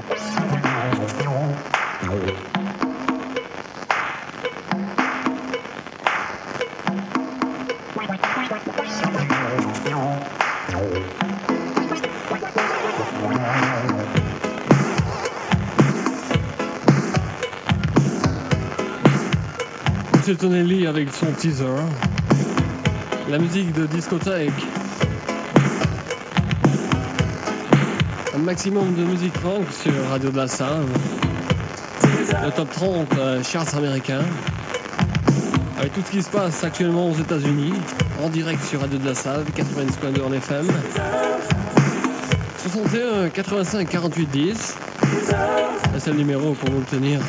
C'est Tonelli avec son teaser. La musique de discothèque. Un maximum de musique funk sur Radio de la Save. Le top 30 charts américains. Avec tout ce qui se passe actuellement aux États-Unis. En direct sur Radio de la Save, 90.2 en FM. 61 85 48 10. C'est le numéro pour vous obtenir.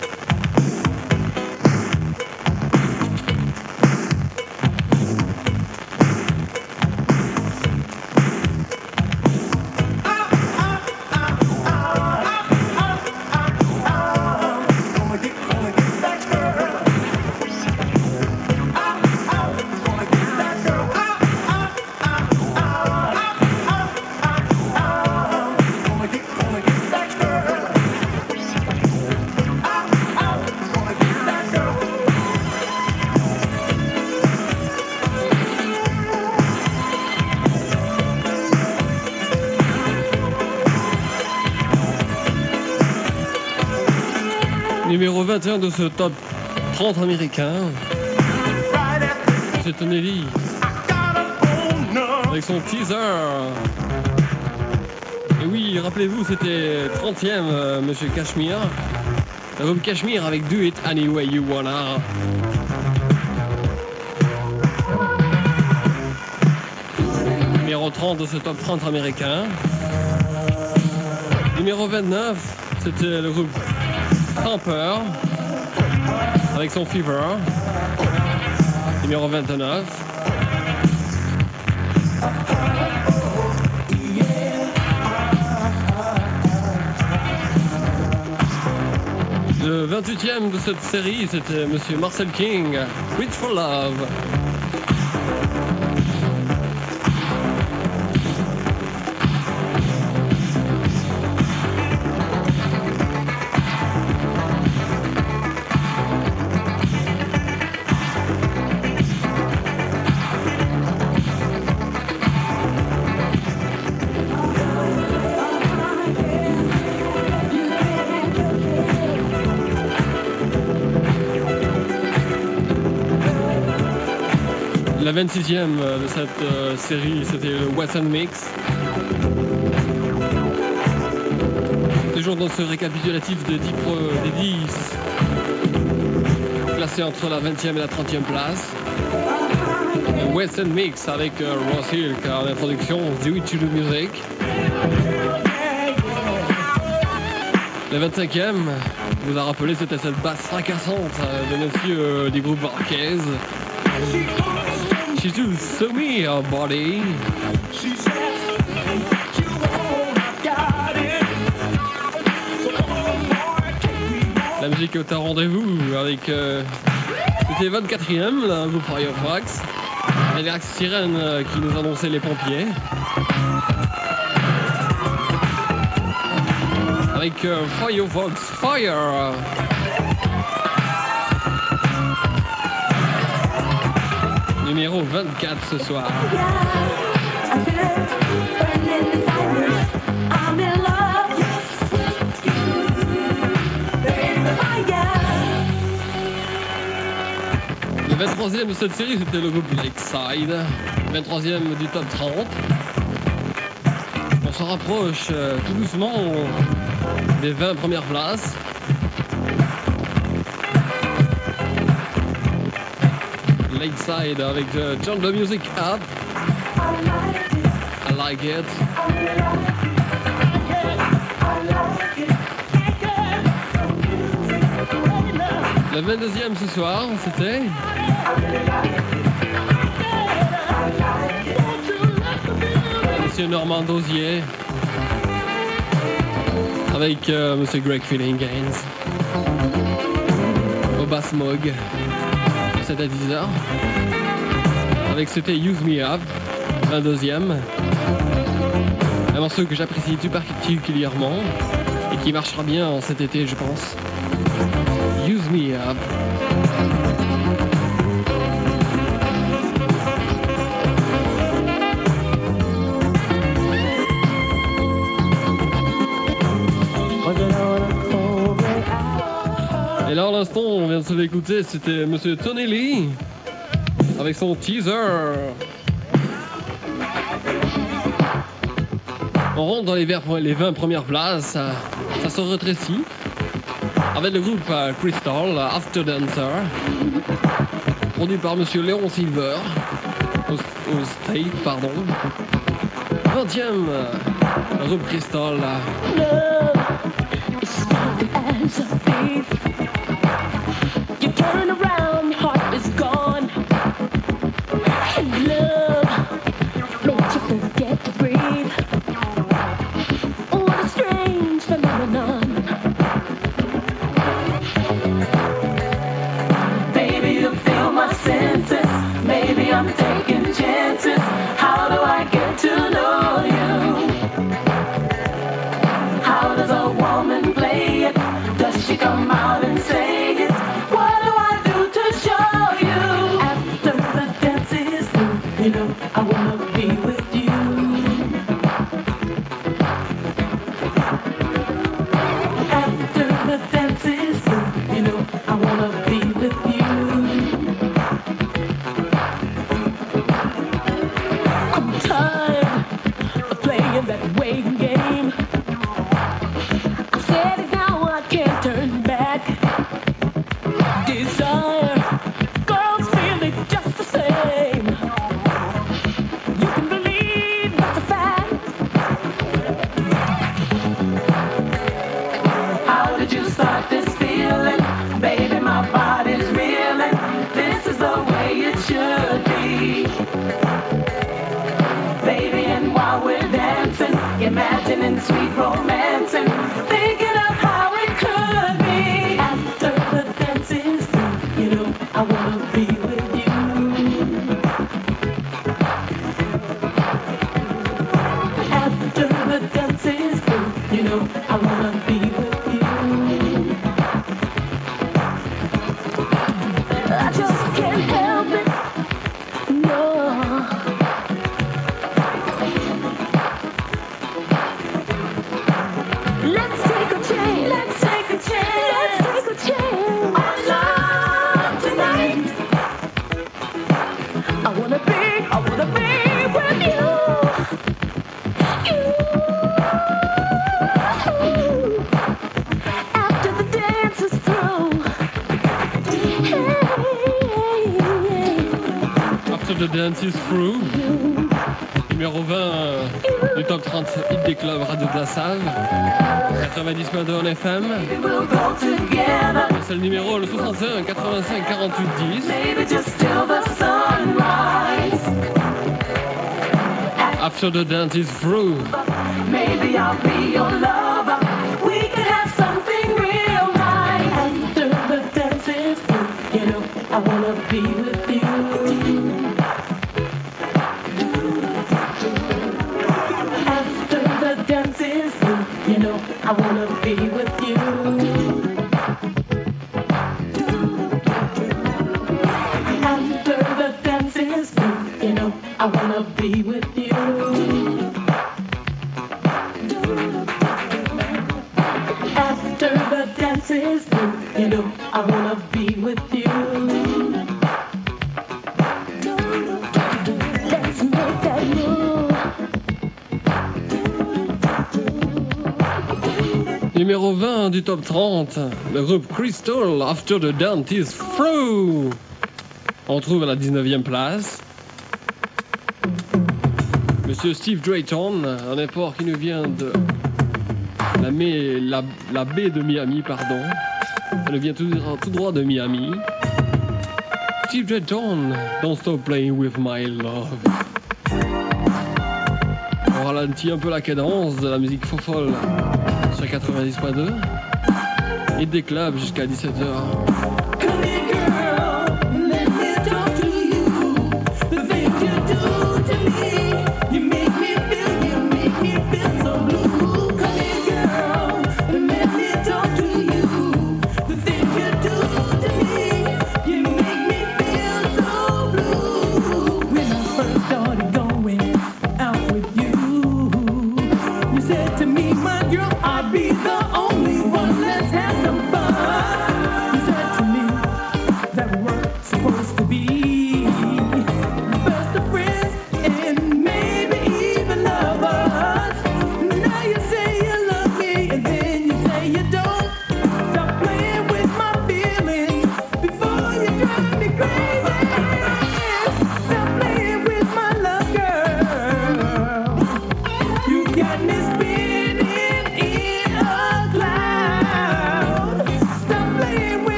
Numéro 21 de ce top 30 américain, c'est Tonelli avec son teaser. Et oui, rappelez-vous, c'était 30e, Monsieur Cashmere. L'album Cashmere avec Do It Any Way You Wanna. Numéro 30 de ce top 30 américain. Numéro 29, c'était le groupe Tamper avec son Fever. Numéro 29. Le 28e de cette série, c'était Monsieur Marcel King, Reach for Love. La 26e de cette série, c'était le Western Mix. Toujours dans ce récapitulatif des 10 classés entre la 20e et la 30e place. Le Western Mix avec Ross Hill en introduction, The Way to the Music. La 25e, vous a rappelé, c'était cette basse fracassante de monsieur du groupe Marquez. She do so me her body. La musique est au rendez-vous avec c'était 24e, le groupe Firefox. Et les sirènes qui nous annonçaient les pompiers. Avec Firefox Fire. Numéro 24 ce soir. Le 23e de cette série, c'était le groupe Lakeside. 23e du top 30. On se rapproche tout doucement des 20 premières places. Lakeside avec Turn the Music Up. I like it. Le 22e ce soir, c'était Monsieur Normand Dosier avec Monsieur Greg Feeling Gaines au bass Moog. C'était à 10h avec c'était Use Me Up, 22e, un morceau que j'apprécie tout particulièrement et qui marchera bien cet été, je pense. Use Me Up. Et là, à l'instant, on vient de se l'écouter, c'était Monsieur Tony Lee avec son teaser. On rentre dans les 20 premières places, ça se rétrécit. Avec le groupe Crystal, After Dancer, produit par Monsieur Léon Silver, au State, pardon. 20e, le groupe Crystal. You turn around, your heart is gone. And love makes you forget to breathe. What a strange phenomenon. Baby, you fill my senses. Maybe I'm taking chances. How do I get to know you? How does a woman play it? Does she come out and say it? What do I do to show you? After the dance is through, you know I wanna be with you. After the dance is through, you know I wanna be with you. I'm tired of playing that waiting game. I said it now, I can't turn back. Desire, girls feel it just the same. You can believe that's a fact. How did you start this feeling? Baby, my body's reeling. This is the way it should be. Baby, and while we're dancing, imagining sweet romancing, thinking of how it could be. After the dance is through, you know I wanna be with you. After the dance is through, you know I wanna be with you. I just can't help it, no. Let's take a chance. Let's take a chance. Let's take a chance. On love tonight. I wanna be with you. You. After the dance is through. Hey. After the Dance is Through, numéro 20 du top 30 hit des clubs Radio de la Salle, 90.2 en FM. We'll go together. C'est le numéro, le 61 85 48 10. Maybe just till the sunrise. After the Dance is Through. Maybe I'll be your lover. We could have something real nice. After the dance is through, you know I wanna be with you. After the dance is through, you know I wanna be with you. After the dance is through, you know I wanna be with you. After the dance is through, you know I wanna be with you. Let's make that move. Numéro 20 du top 30, le groupe Crystal, After the Dance is Through. On trouve à la 19e place Monsieur Steve Drayton, un import qui nous vient de la baie de Miami, pardon. Ça nous vient tout droit de Miami. Steve Drayton, Don't Stop Playing With My Love. On ralentit un peu la cadence de la musique fofolle sur 90.2 et des clubs jusqu'à 17h. You make me feel so blue. Come here, girl,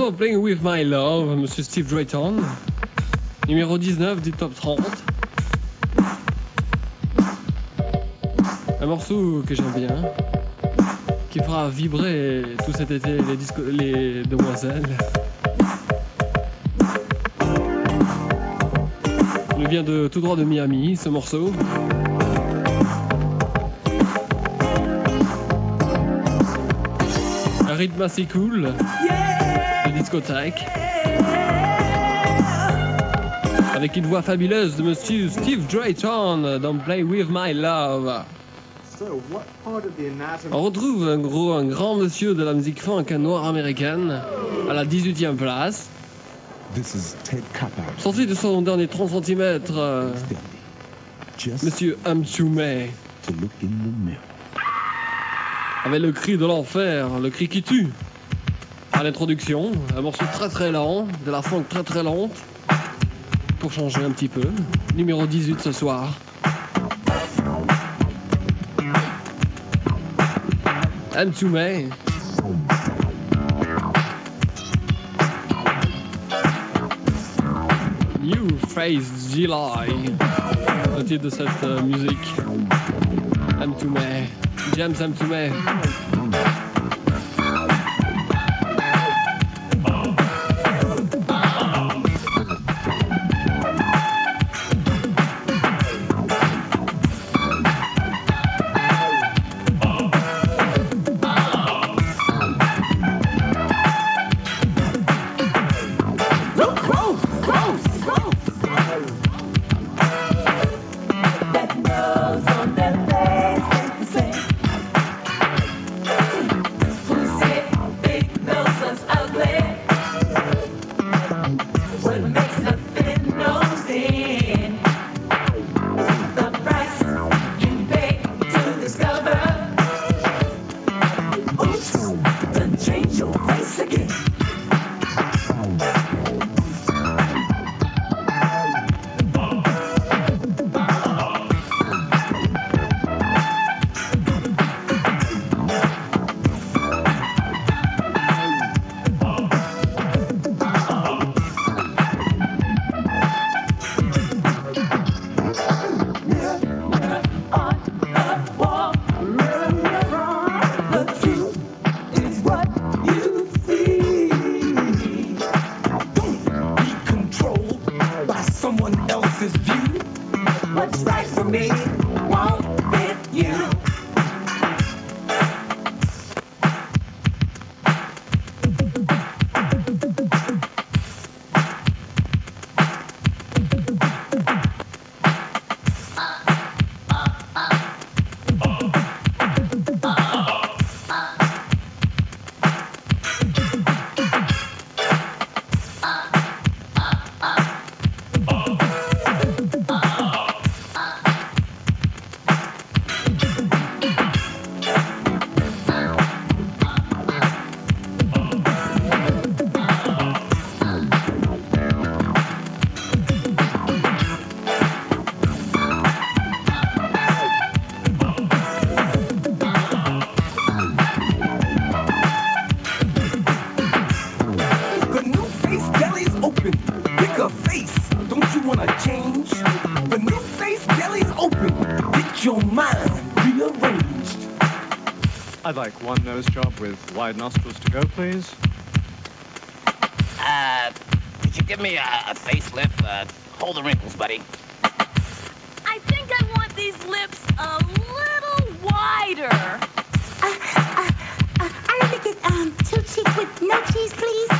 morceau Playing With My Love, Monsieur Steve Drayton, numéro 19 du top 30. Un morceau que j'aime bien, qui fera vibrer tout cet été les demoiselles. Il vient de tout droit de Miami, ce morceau. Un rythme assez cool, de discothèque. Avec une voix fabuleuse de Monsieur Steve Drayton dans Play With My Love. On retrouve un grand monsieur de la musique funk noire américaine à la 18e place. Sorti de son dernier 30 cm, Monsieur Amchumé. Avec le cri de l'enfer, le cri qui tue. À l'introduction, un morceau très très lent, de la funk très très lente, pour changer un petit peu. Numéro 18 ce soir. Amchumé. New Face July, le titre de cette musique. Amchumé. James Amchumé. I'd like one nose job with wide nostrils to go, please. Could you give me a facelift? Hold the wrinkles, buddy. I think I want these lips a little wider. I would like it, 2 cheeks with no cheese, please.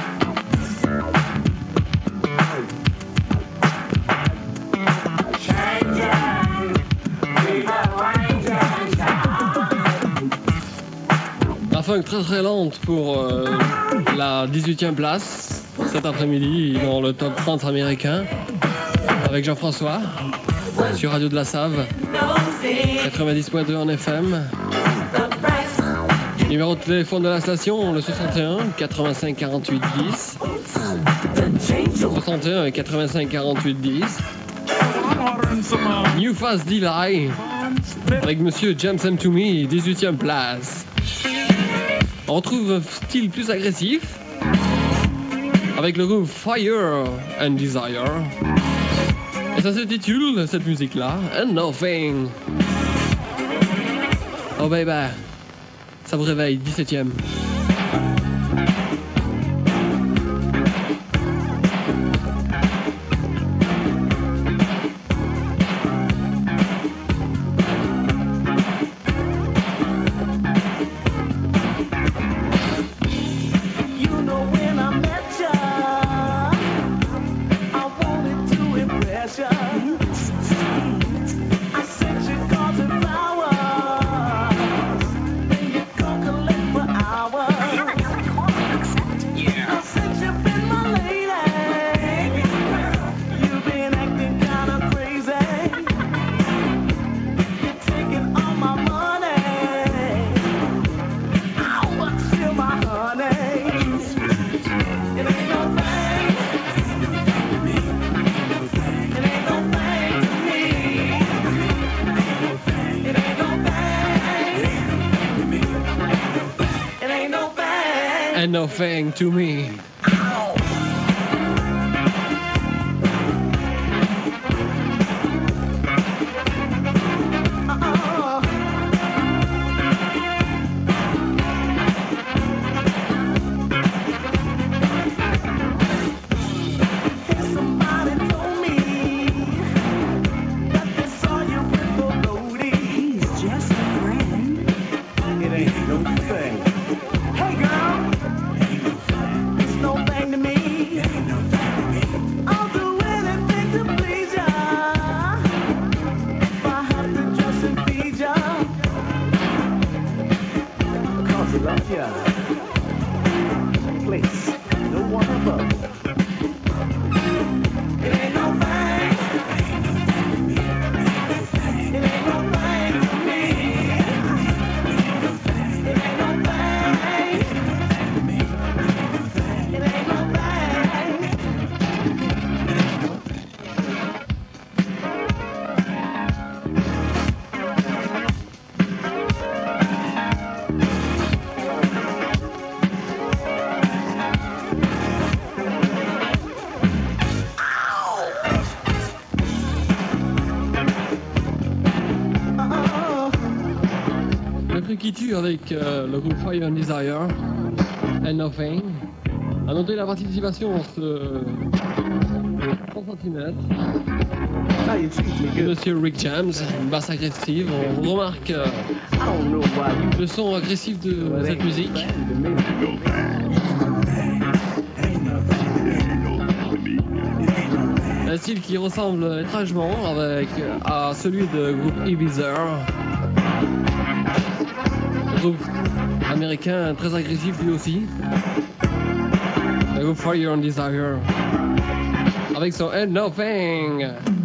La funk très très lente pour la 18e place cet après-midi dans le top 30 américain avec Jean-François sur Radio de la Save 90.2 en FM. Numéro de téléphone de la station, le 61 85 48 10. 61 85 48 10. New Fast Delay avec Monsieur James M2Me, 18e place. On retrouve un style plus agressif avec le groupe Fire and Desire. Et ça s'intitule, cette musique-là, And Nothing. Oh baby, ça vous réveille, 17e. And nothing to me. Qui tue avec le groupe Fire and Desire and Nothing. A noté la participation ce 30 cm de Monsieur Rick James, une basse agressive. On remarque le son agressif de cette musique. Un style qui ressemble étrangement à celui de groupe Ibiza. Groupe américain très agressif lui aussi. Le groupe Fire and Desire avec son And Nothing.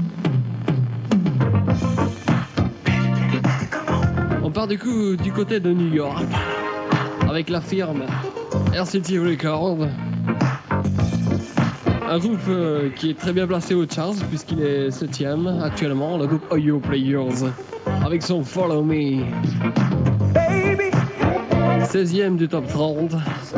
On part du coup du côté de New York avec la firme RCT Records, un groupe qui est très bien placé aux charts puisqu'il est 7e actuellement, le groupe Ohio Players avec son Follow Me. 16e du top 30.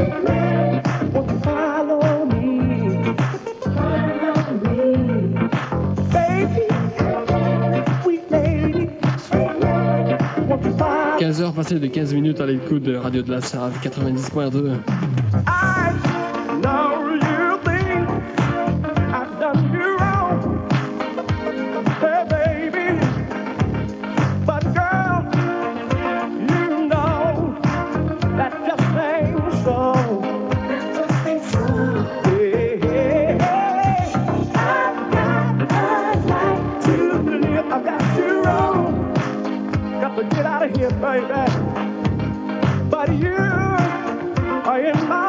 « 15h passées de 15 minutes à l'écoute de Radio de la Save 90.2. Get out of here, baby. But you are in my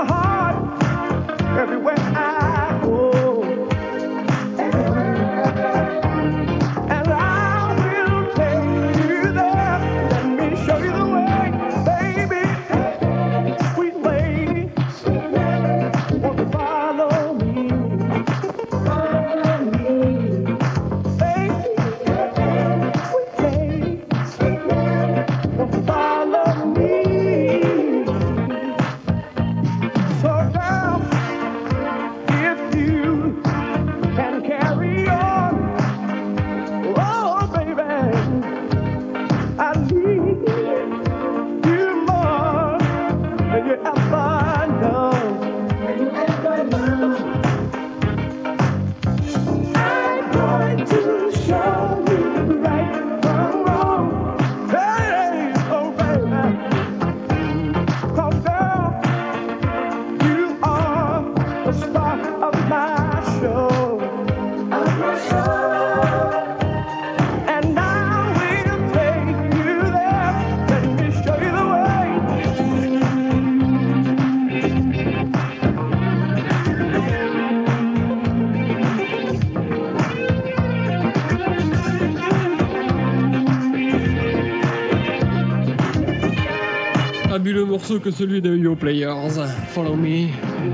morceau que celui de Yo Players, Follow Me.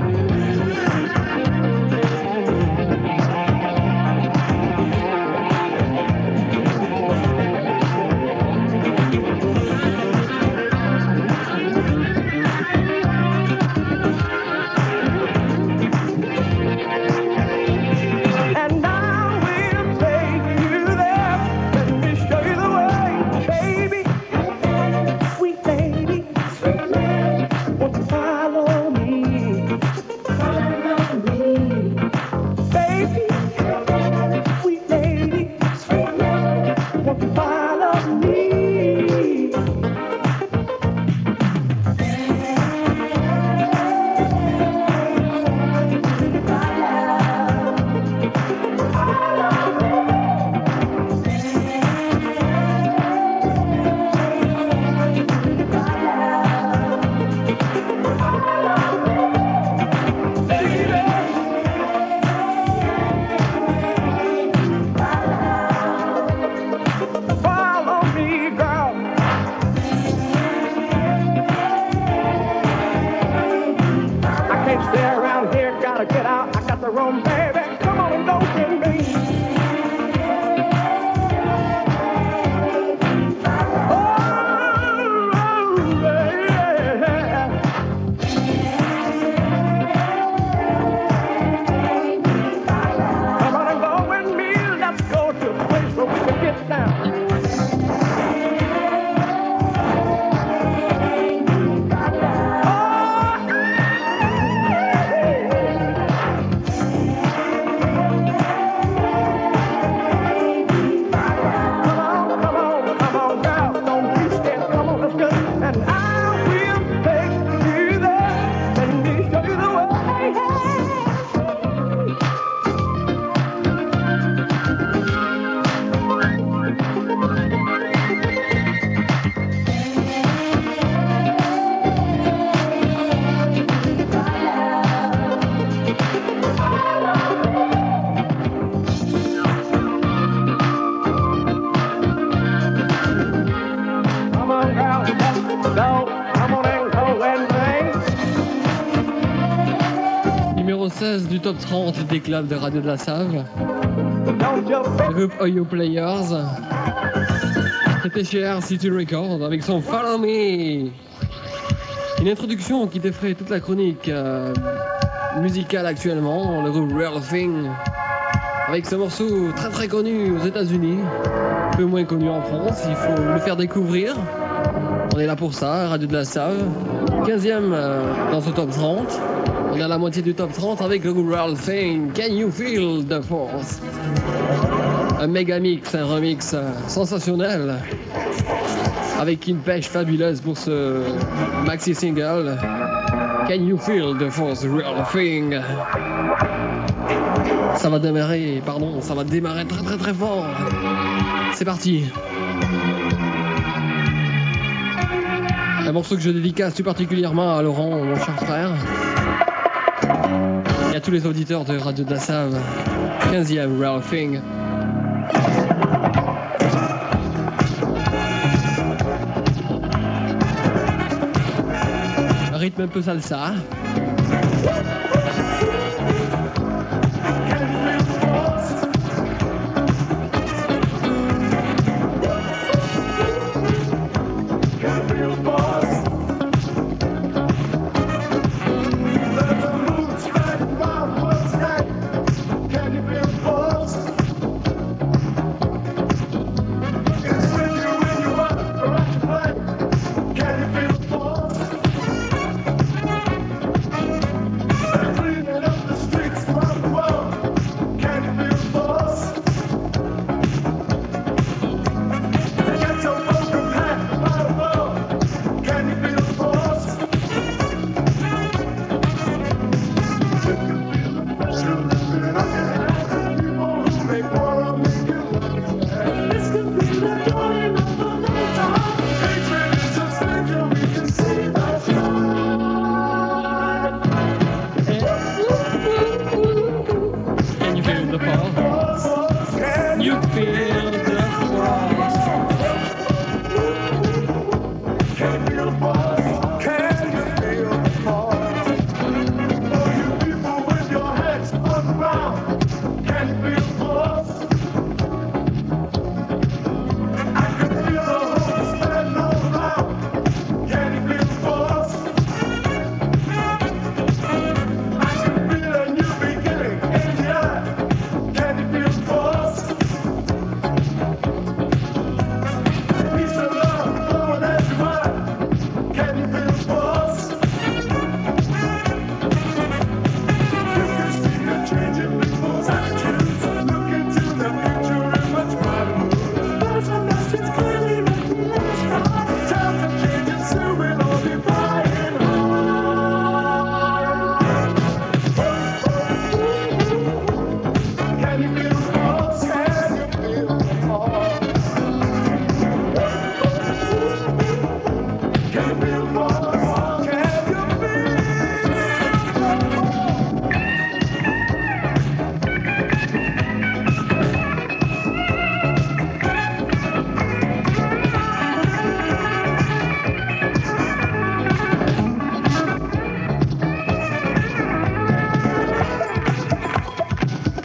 Numéro 16 du top 30 des clubs de Radio de la Save. Le groupe Oyo Players. C'était chez RCT Records avec son Follow Me. Une introduction qui défrait toute la chronique musicale actuellement, le groupe Real Thing. Avec ce morceau très très connu aux États-Unis, peu moins connu en France, il faut le faire découvrir. On est là pour ça, Radio de la Save. 15e dans ce top 30. On est à la moitié du top 30 avec le groupe Real Thing. Can you feel the force? Un méga mix, un remix sensationnel. Avec une pêche fabuleuse pour ce maxi single. Can you feel the force, Real Thing? Ça va démarrer très très très fort. C'est parti. Un morceau que je dédicace tout particulièrement à Laurent, mon cher frère. Et à tous les auditeurs de Radio de la Save. 15e Real Thing. Un rythme un peu salsa.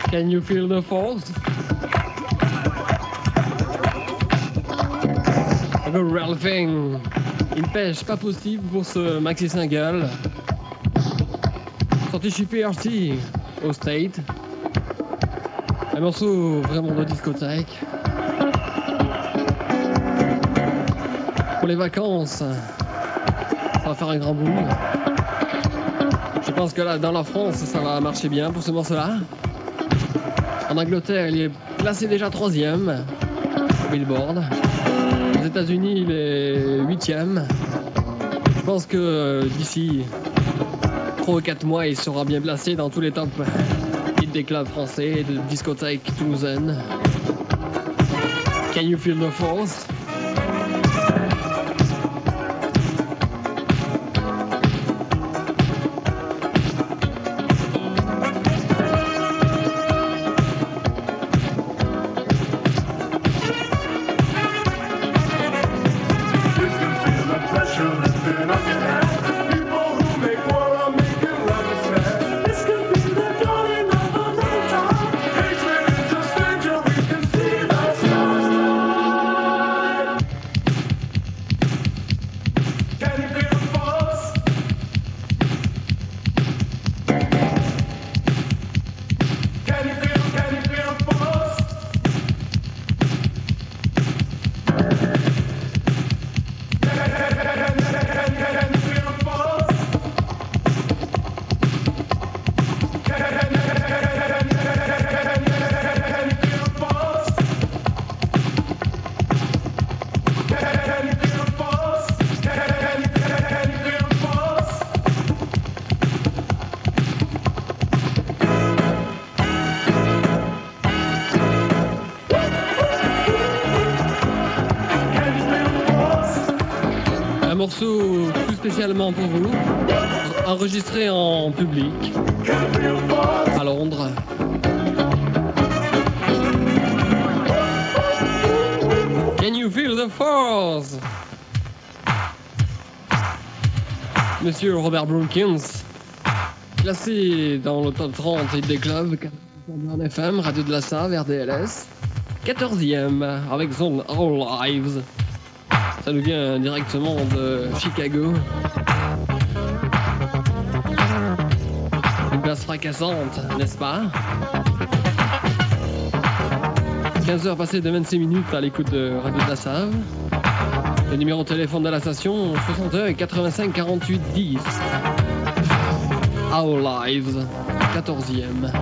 Can you feel the force? The real thing. Une pêche pas possible pour ce maxi single. Sorti chez PRT au State. Un morceau vraiment de discothèque. Pour les vacances, ça va faire un grand boom. Je pense que là, dans la France, ça va marcher bien pour ce morceau-là. En Angleterre, il est placé déjà 3e au Billboard. Aux États-Unis, il est 8e. Je pense que d'ici 3 ou 4 mois, il sera bien placé dans tous les tops hits des clubs français, de discothèques toulousaines. Can you feel the force? Morceau tout spécialement pour vous, enregistré en public à Londres. Can you feel the force? Monsieur Robert Brookins, classé dans le top 30 des clubs en FM, Radio de la Save, RDLS, 14e avec son All Lives. Ça nous vient directement de Chicago. Une place fracassante, n'est-ce pas? 15h passées de 26 minutes à l'écoute de Radio de la Save. Le numéro de téléphone de la station, 61 85 48 10. Our Lives, 14e.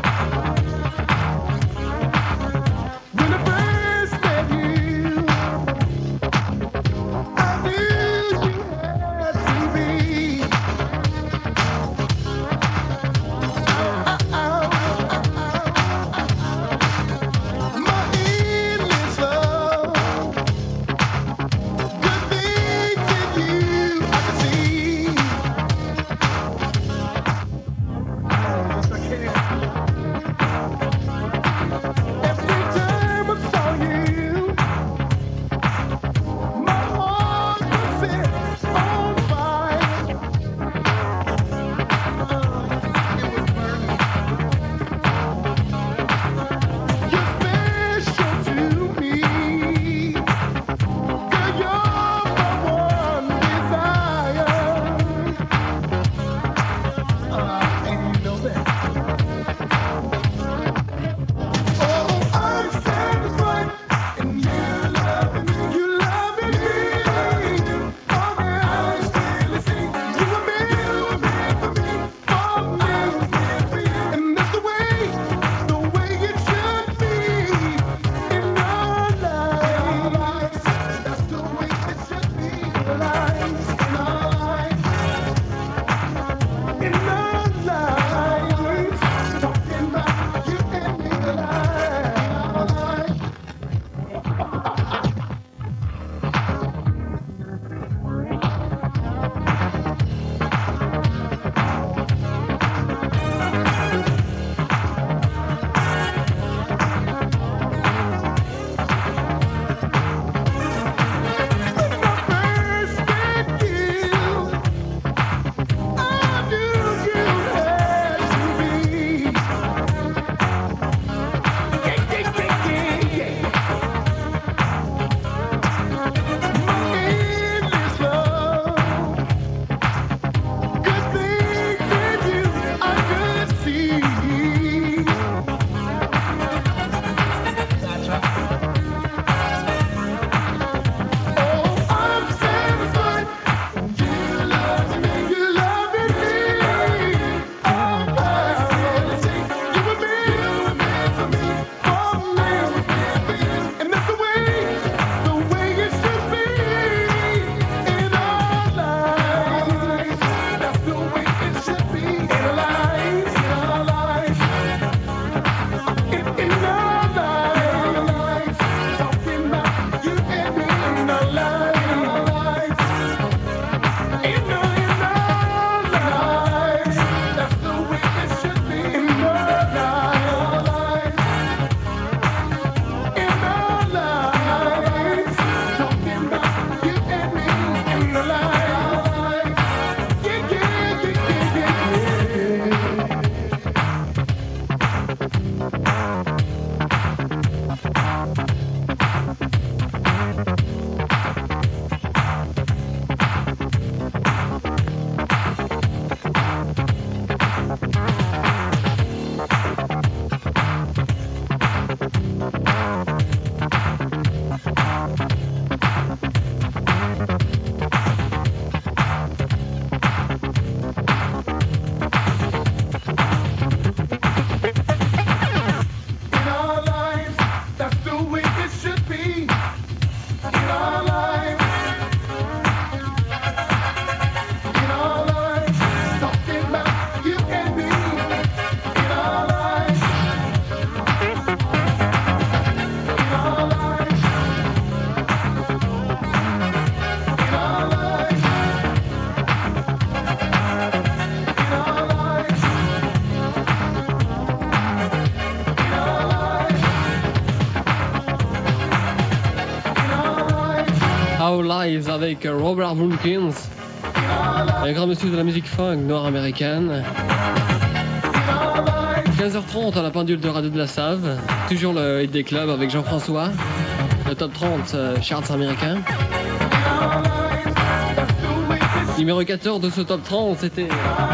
Our Lives avec Robert Wilkins, un grand monsieur de la musique funk nord-américaine. 15h30 à la pendule de Radio de la Save, toujours le hit des clubs avec Jean-François, le top 30 charts américains. Numéro 14 de ce top 30, c'était...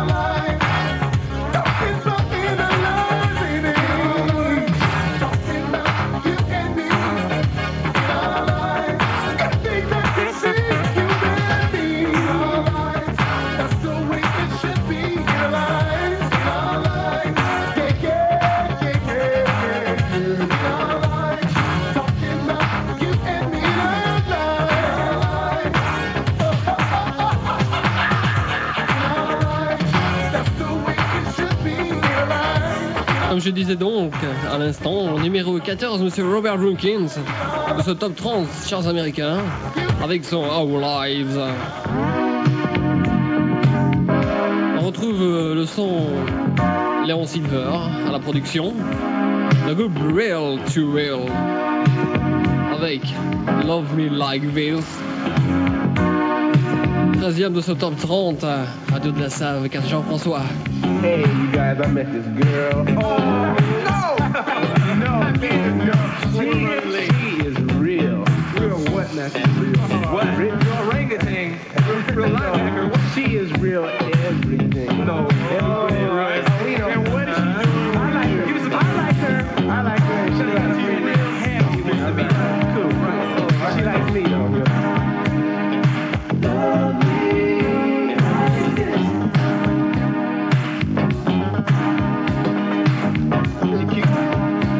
Comme je disais donc à l'instant, numéro 14, monsieur Robert Wilkins, de ce top 30 charts américains, avec son Our Lives. On retrouve le son Léon Silver à la production, le groupe Real to Real, avec Love Me Like This. 13e de ce top 30, Radio de la Save avec Jean-François. Hey, you guys, I met this girl. Oh, no! No. She is real. Real what now? What? Real orangutan. Real linebacker. She is real everything. No. Everything. Right. And what is she doing? I like her. I like her. She likes me. Real happy. Cool. Right. She likes me, though. Love me like this. She cute.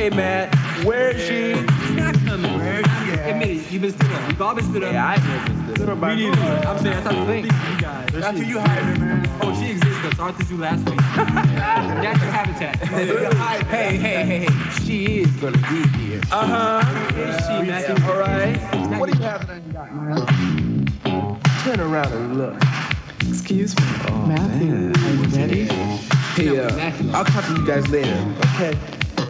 Hey, man, where is she? She's not coming. Admit it, you've been stood up. We've all been stood up. Yeah, I ain't stood up. Me neither. I'm saying that's how you think. You guys. That's who you hired her, man. Oh, she exists though. Saw her through last week. Natural habitat. Hey, she is gonna be here. Is she, Matthew? All right. What do you have that you got, man? Turn around and look. Excuse me, Matthew, are you ready? Hey, I'll talk to you guys later, okay?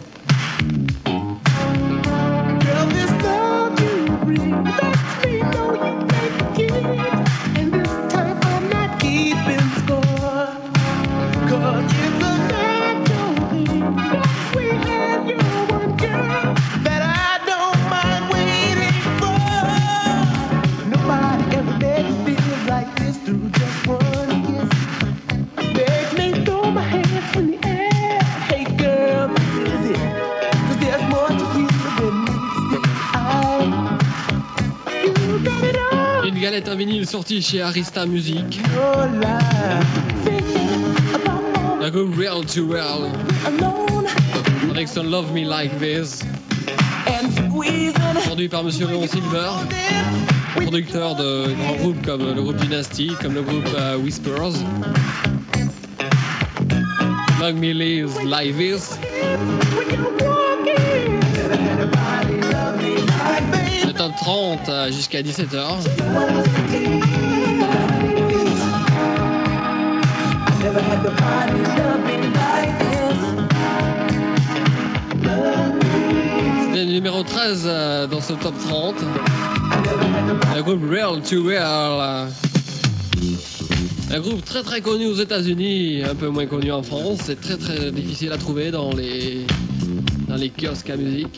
Girl, this love you bring lets me know you make it. And this time I'm not keeping score. 'Cause it's a natural thing that we have you one girl that I don't mind waiting for. Nobody ever made me feel like this through just one kiss. Makes me throw my hands in the air. Hey girl, this is it. 'Cause there's more to you than meets the eye. You got it all. Une galette, un vinyle sorti chez Arista Music. Your life. Thinking about Un groupe Real to Real. alone Avec son Love Me Like This. and squeezing. Produit par Monsieur Léon Silver. Producteur de grands groupes comme le groupe Dynasty, comme le groupe Whispers. Love Me Like This. When you're walking. Le top 30 jusqu'à 17h. Never had the body loving like this. C'était le numéro 13 dans ce top 30. Le groupe Real to Real. Un groupe très très connu aux États-Unis, un peu moins connu en France. C'est très très difficile à trouver dans les kiosques à musique.